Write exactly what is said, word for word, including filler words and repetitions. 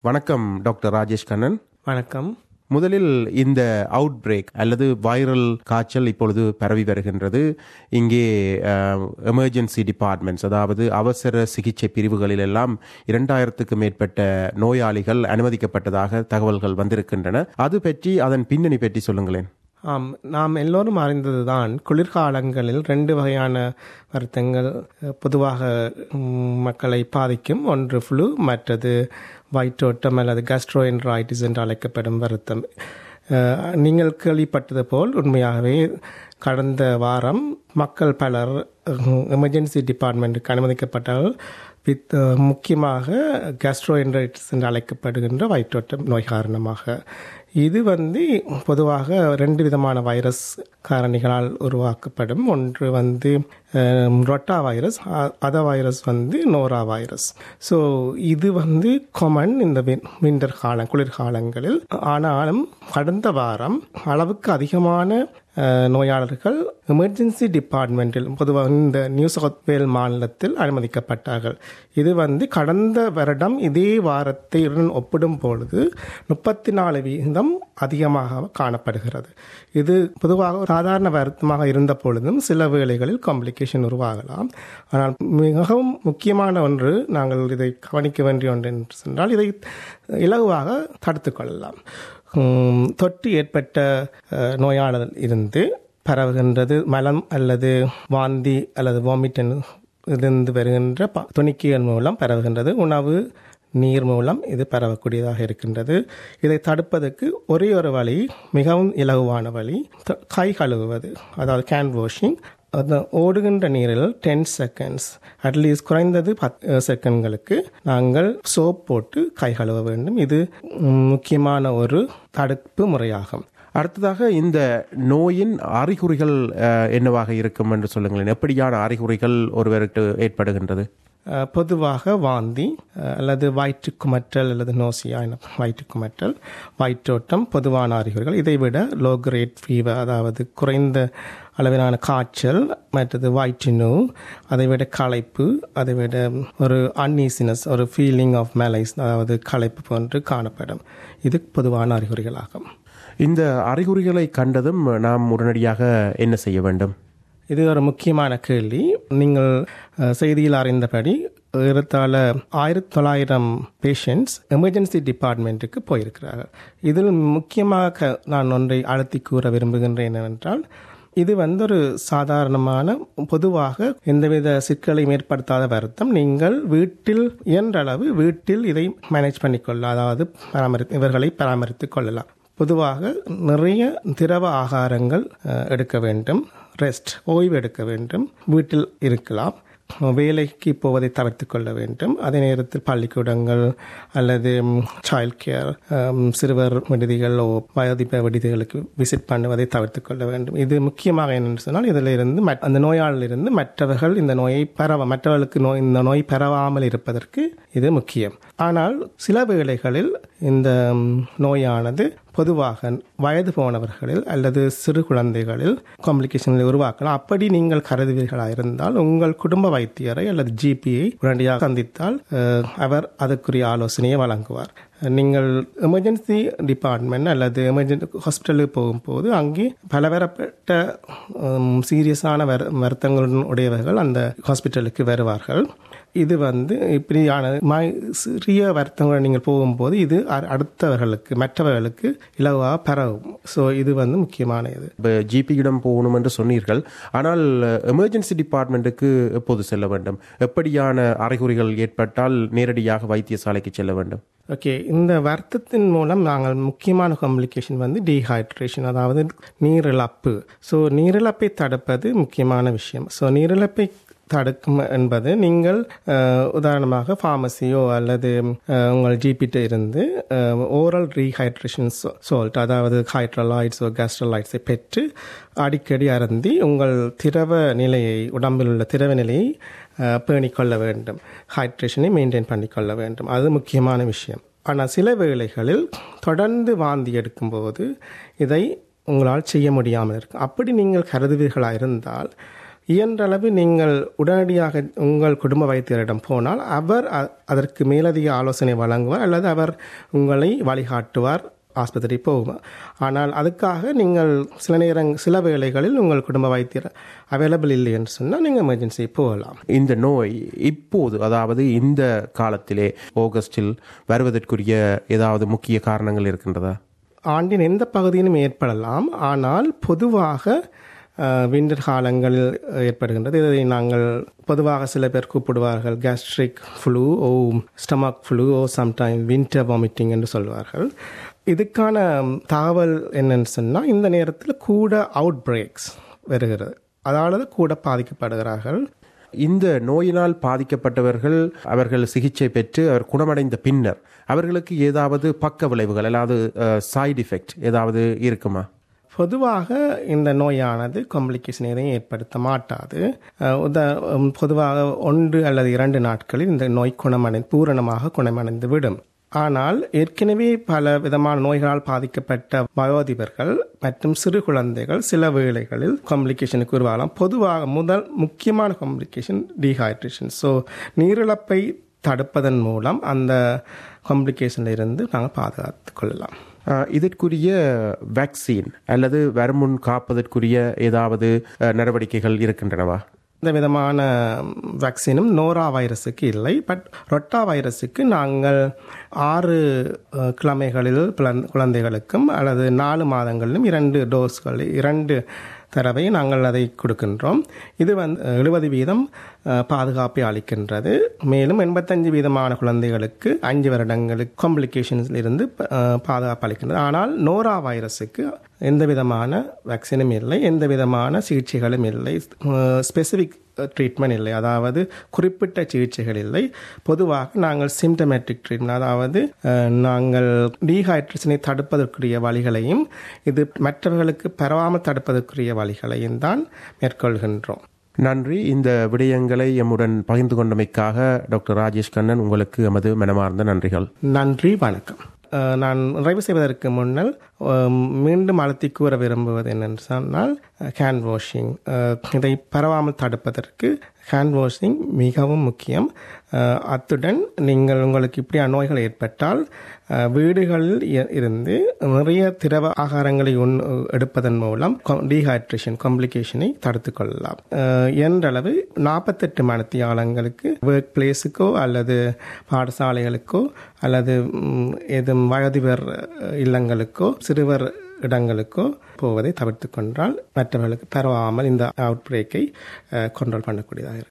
வணக்கம் டாக்டர் ராஜேஷ் கண்ணன். வணக்கம். முதலில் இந்த அவுட் பிரேக் அல்லது வைரல் காய்ச்சல் இப்பொழுது பரவி வருகின்றது. இங்கே எமர்ஜென்சி டிபார்ட்மெண்ட்ஸ், அதாவது அவசர சிகிச்சை பிரிவுகளில் எல்லாம் இரண்டாயிரத்துக்கு மேற்பட்ட நோயாளிகள் அனுமதிக்கப்பட்டதாக தகவல்கள் வந்திருக்கின்றன. அது பற்றி, அதன் பின்னணி பற்றி சொல்லுங்களேன். ஆம், நாம் எல்லோரும் அறிந்ததுதான், குளிர்காலங்களில் ரெண்டு வகையான வருத்தங்கள் பொதுவாக மக்களை பாதிக்கும். ஒன்று ஃப்ளூ, மற்றது வயிற்றோட்டம் அல்லது கேஸ்ட்ரோஎன்டரைட்டிஸ் என்று அழைக்கப்படும் வருத்தம். நீங்கள் கேள்விப்பட்டது போல் உண்மையாகவே கடந்த வாரம் மக்கள் பலர் எமர்ஜென்சி டிபார்ட்மெண்ட்டுக்கு அனுமதிக்கப்பட்டார்கள். வித் முக்கியமாக கேஸ்ட்ரோஎன்டரைட்டிஸ் என்று அழைக்கப்படுகின்ற வயிற்றோட்டம் நோய் காரணமாக. இது வந்து பொதுவாக ரெண்டு விதமான வைரஸ் காரணிகளால் உருவாக்கப்படும். ஒன்று வந்து ரொட்டா வைரஸ், அத வைரஸ் வந்து நோரா வைரஸ். ஸோ இது வந்து காமன் இந்த விண்டர் காலம், குளிர்காலங்களில். ஆனாலும் கடந்த வாரம் அளவுக்கு அதிகமான நோயாளர்கள் எமர்ஜென்சி டிபார்ட்மெண்ட்டில், பொதுவாக இந்த நியூ சவுத் வேல் மாநிலத்தில் அனுமதிக்கப்பட்டார்கள். இது வந்து கடந்த வருடம் இதே வாரத்துடன் ஒப்பிடும் பொழுது முப்பத்தி நாலு வீதம் அதிகமாக காணப்படுகிறது. இது பொதுவாக சாதாரண வருத்தமாக இருந்த பொழுதும் சில வேளைகளில் காம்ப்ளிகேஷன் உருவாகலாம். ஆனால் மிகவும் முக்கியமான ஒன்று, நாங்கள் இதை கவனிக்க வேண்டிய ஒன்று என்று சொன்னால், இதை இலகுவாக தடுத்து கொள்ளலாம். தொற்று ஏற்பட்ட நோயாளர் இருந்து பரவுகின்றது மலம் அல்லது வாந்தி அல்லது வாமிட் இருந்து வருகின்ற துணிக்கைகள் மூலம் பரவுகின்றது. உணவு, நீர் மூலம் இது பரவக்கூடியதாக இருக்கின்றது. இதை தடுப்பதற்கு ஒரே ஒரு வழி, மிகவும் இலகுவான வழி, கை கழுவுவது, அதாவது கேன் வாஷிங். அந்த ஓடுகின்ற நீரில் டென் செகண்ட்ஸ் அட்லீஸ்ட் குறைந்தது பத்து செகண்ட்களுக்கு நாங்கள் சோப் போட்டு கை கழுவ வேண்டும். இது முக்கியமான ஒரு தடுப்பு முறையாகும். அடுத்ததாக, இந்த நோயின் அறிகுறிகள் என்னவாக இருக்கும் என்று சொல்லுங்களேன். எப்படியான அறிகுறிகள் ஒருவருக்கு ஏற்படுகின்றது? பொதுவாக வாந்தி அல்லது வயிற்று குமற்றல் அல்லது நோசியா, வயிற்று குமற்றல், வயிற்றோட்டம் பொதுவான அறிகுறிகள். இதைவிட லோ கிரேட் ஃபீவர், அதாவது குறைந்த அளவிலான காய்ச்சல், மற்றது வயிற்று நோய், அதைவிட களைப்பு, அதைவிட ஒரு அன்ஈசினஸ், ஒரு ஃபீலிங் ஆஃப் மெலைஸ், அதாவது களைப்பு போன்று காணப்படும். இது பொதுவான அறிகுறிகளாகும். இந்த அறிகுறிகளை கண்டதும் நாம் உடனடியாக என்ன செய்ய வேண்டும்? இது ஒரு முக்கியமான கேள்வி. நீங்கள் செய்தியில் அறிந்தபடி ஏறத்தாழ ஆயிரத்தி தொள்ளாயிரம் பேஷண்ட்ஸ் எமர்ஜென்சி டிபார்ட்மெண்ட்டுக்கு போயிருக்கிறார்கள். இதில் முக்கியமாக நான் ஒன்றை அழுத்தி கூற விரும்புகின்றேன் என்னவென்றால், இது வந்து ஒரு சாதாரணமான, பொதுவாக எந்தவித சிக்கலையும் ஏற்படுத்தாத வருத்தம். நீங்கள் வீட்டில் இயன்றளவு வீட்டில் இதை மேனேஜ் பண்ணிக்கொள்ளலாம், அதாவது பராமரி இவர்களை பராமரித்துக் கொள்ளலாம். பொதுவாக நிறைய திரவ ஆகாரங்கள் எடுக்க வேண்டும், ரெஸ்ட், ஓய்வு எடுக்க வேண்டும், வீட்டில் இருக்கலாம், வேலைக்கு போவதை தவிர்த்து கொள்ள வேண்டும். அதே நேரத்தில் பள்ளிக்கூடங்கள் அல்லது சைல்ட் கேர், சிறுவர் விடுதிகள், வயோதிப விடுதிகளுக்கு விசிட் பண்ணுவதை தவிர்த்து கொள்ள வேண்டும். இது முக்கியமாக என்னென்னு சொன்னால், இதில் இருந்து அந்த நோயாளிலிருந்து மற்றவர்கள் இந்த நோயை பரவ மற்றவர்களுக்கு நோய் இந்த நோய் பரவாமல் இருப்பதற்கு இது முக்கியம். ஆனால் சில வேளைகளில் இந்த நோயானது பொதுவாக வயது போனவர்களில் அல்லது சிறு குழந்தைகளில் காம்ப்ளிகேஷன்களை உருவாக்கலாம். அப்படி நீங்கள் கருதுவீர்களாக இருந்தால் உங்கள் குடும்ப வைத்தியரை அல்லது ஜிபியை உடனடியாக சந்தித்தால் அவர் அதற்குரிய ஆலோசனையை வழங்குவார். நீங்கள் எமர்ஜென்சி டிபார்ட்மெண்ட் அல்லது எமர்ஜென்சி ஹாஸ்பிட்டலுக்கு போகும்போது அங்கே பலதரப்பட்ட சீரியஸான வருத்தங்களுடன் உடையவர்கள் அந்த ஹாஸ்பிட்டலுக்கு வருவார்கள். இது வந்து இப்படியான சிறிய வருத்தங்கள் நீங்கள் போகும்போது இது அடுத்தவர்களுக்கு மற்றவர்களுக்கு இலவாக பரவும். ஸோ இது வந்து முக்கியமான இது. இப்போ ஜிபியிடம் போகணும் என்று சொன்னீர்கள், ஆனால் எமர்ஜென்சி டிபார்ட்மெண்ட்டுக்கு எப்போது செல்ல வேண்டும்? எப்படியான அறிகுறிகள் ஏற்பட்டால் நேரடியாக வைத்தியசாலைக்கு செல்ல வேண்டும்? ஓகே, இந்த வருத்தத்தின் மூலம் நாங்கள் முக்கியமான காம்ப்ளிகேஷன் வந்து டீஹைட்ரேஷன், அதாவது நீரிழப்பு. ஸோ நீரிழப்பை தடுப்பது முக்கியமான விஷயம். ஸோ நீரிழப்பை தடுக்கும் என்பது, நீங்கள் உதாரணமாக ஃபார்மசியோ அல்லது உங்கள் ஜிபிட்ட இருந்து ஓரல் ரீஹைட்ரேஷன் சால்ட், அதாவது ஹைட்ரலாய்ட்ஸோ கேஸ்ட்ரலாய்ட்ஸை பெற்று அடிக்கடி அருந்தி உங்கள் திரவ நிலையை, உடம்பில் உள்ள திரவ நிலையை பேணிக்கொள்ள வேண்டும், ஹைட்ரேஷனை மெயின்டைன் பண்ணிக்கொள்ள வேண்டும். அது முக்கியமான விஷயம். ஆனால் சில வேளைகளில் தொடர்ந்து வாந்தி எடுக்கும்போது இதை உங்களால் செய்ய முடியாமல் இருக்கும். அப்படி நீங்கள் கருதுவீர்களாக இருந்தால் இயன்றளவு நீங்கள் உடனடியாக உங்கள் குடும்ப வைத்தியரிடம் போனால் அவர் அதற்கு மேலதிக ஆலோசனை வழங்குவார் அல்லது அவர் உங்களை வழிகாட்டுவார் ஆஸ்பத்திரி போகும். ஆனால் அதுக்காக நீங்கள் சில நேரம் சில வேளைகளில் உங்கள் குடும்ப வைத்தியர் அவைலபிள் இல்லை என்று சொன்னால் நீங்கள் எமர்ஜென்சி போகலாம். இந்த நோய் இப்போது அதாவது இந்த காலத்திலே ஆகஸ்டில் வருவதற்குரிய ஏதாவது முக்கிய காரணங்கள் இருக்கின்றதா? ஆண்டின் எந்த பகுதியிலும் ஏற்படலாம். ஆனால் பொதுவாக விண்டர் காலங்களில் ஏற்படுகின்றது. இதை நாங்கள் பொதுவாக சில பேர் கூப்பிடுவார்கள் gastric flu or stomach flu or sometime winter vomiting என்று சொல்வார்கள். இதுக்கான தகவல் என்னன்னு சொன்னால் இந்த நேரத்தில் கூட அவுட் பிரேக்ஸ் வருகிறது, அதாவது கூட பாதிக்கப்படுகிறார்கள். இந்த நோயினால் பாதிக்கப்பட்டவர்கள் அவர்கள் சிகிச்சை பெற்று அவர் குணமடைந்த பின்னர் அவர்களுக்கு ஏதாவது பக்க விளைவுகள் அதாவது சைடு எஃபெக்ட் ஏதாவது இருக்குமா? பொதுவாக இந்த நோயானது காம்ப்ளிகேஷன் எதையும் ஏற்படுத்த மாட்டாது. பொதுவாக ஒன்று அல்லது இரண்டு நாட்களில் இந்த நோய் குணமடை பூரணமாக குணமடைந்து விடும். ஆனால் ஏற்கனவே பல விதமான நோய்களால் பாதிக்கப்பட்ட வயோதிபர்கள் மற்றும் சிறு குழந்தைகள் சில வேளைகளில் காம்ப்ளிகேஷனுக்கு உருவாகலாம். பொதுவாக முதல் முக்கியமான காம்ப்ளிகேஷன் டீஹைட்ரேஷன். ஸோ நீரிழப்பை தடுப்பதன் மூலம் அந்த காம்ப்ளிகேஷனில் இருந்து நாங்கள் பாதுகாத்து கொள்ளலாம். இதற்குரிய வேக்சின் அல்லது வருமுன் காப்பதற்குரிய ஏதாவது நடவடிக்கைகள் இருக்கின்றனவா? இந்த விதமான வேக்சினும் நோரா வைரஸுக்கு இல்லை. பட் ரொட்டா வைரஸுக்கு நாங்கள் ஆறு கிழமைகளில் குழந்தைகளுக்கும் அல்லது நாலு மாதங்களிலும் இரண்டு டோஸ்கள் இரண்டு தடவை நாங்கள் அதை கொடுக்கின்றோம். இது வந்து எழுபது வீதம் பாதுகாப்பை அளிக்கின்றது. மேலும் எண்பத்தஞ்சு வீதமான குழந்தைகளுக்கு அஞ்சு வருடங்களுக்கு காம்ப்ளிகேஷன்ஸில் இருந்து பாதுகாப்பு அளிக்கின்றது. ஆனால் நோரா வைரஸுக்கு எந்த விதமான வேக்சினும் இல்லை, எந்த விதமான சிகிச்சைகளும் இல்லை, ஸ்பெசிஃபிக் ட்ரீட்மெண்ட் இல்லை, அதாவது குறிப்பிட்ட சிகிச்சைகள் இல்லை. பொதுவாக நாங்கள் சிம்டமேட்டிக் ட்ரீட்மெண்ட், அதாவது நாங்கள் டீஹைட்ரேஷனை தடுப்பதற்குரிய வழிகளையும் இது மற்றவர்களுக்கு பரவாமல் தடுப்பதற்குரிய வழிகளையும் தான் மேற்கொள்கின்றோம். நன்றி. இந்த விடயங்களை எம்முடன் பகிர்ந்து கொண்டமைக்காக டாக்டர் ராஜேஷ் கண்ணன் உங்களுக்கு எமது மனமார்ந்த நன்றிகள். நன்றி, வணக்கம். நான் நிறைவு செய்வதற்கு முன்னால் மீண்டும் அழுத்தி கூற விரும்புவது என்னென்று சொன்னால் ஹேண்ட் வாஷிங். இதை பரவாமல் தடுப்பதற்கு ஹேண்ட் வாஷிங் மிகவும் முக்கியம். அத்துடன் நீங்கள் உங்களுக்கு இப்படி நோய்கள் ஏற்பட்டால் வீடுகளில் இருந்து நிறைய திரவ ஆகாரங்களை உண் எடுப்பதன் மூலம் டீஹைட்ரேஷன் காம்ப்ளிகேஷனை தடுத்து கொள்ளலாம். என்றளவு நாற்பத்தெட்டு மணித்தியாலங்களுக்கு ஒர்க் பிளேஸுக்கோ அல்லது பாடசாலைகளுக்கோ அல்லது எதுவும் வயதிவர் இல்லங்களுக்கோ சிறுவர் இடங்களுக்கோ போவதை தவிர்த்து கொண்டால் மற்றவர்களுக்கு பரவாமல் இந்த அவுட் பிரேக்கை கண்ட்ரோல் பண்ணக்கூடியதாக இருக்கும்.